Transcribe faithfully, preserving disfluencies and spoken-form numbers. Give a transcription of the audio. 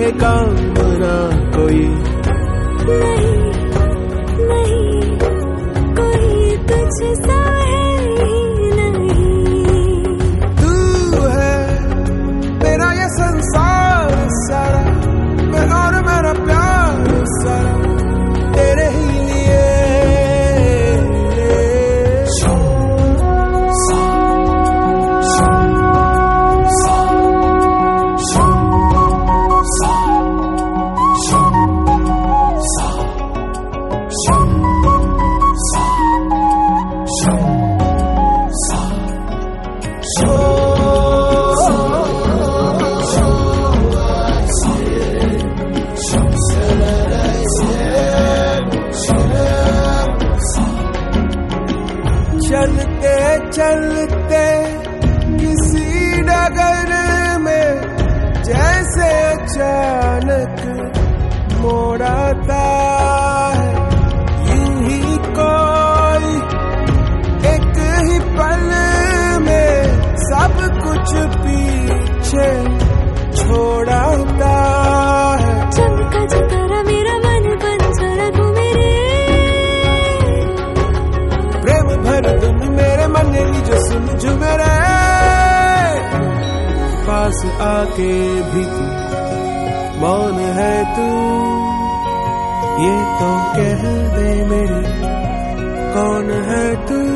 तेरे काम ना कोई। नहीं नहीं कोई तुझसा है ही नहीं। तू है मेरा ये संसार सारा, मैं और मेरा प्यार सारा तेरे ही लिए। चलते चलते किसी डगर में जैसे अचानक मोड़ आता है, यूं ही कोई एक ही पल में सब कुछ पीछे छोड़ाता है। चमका जतारा मेरा मन बंजरा तू मेरे, प्रेम भर धुन मेरे मन जो सुन झुमरे। पास आके भी तू मौन है तू, ये तो कह दे मेरी कौन है तू।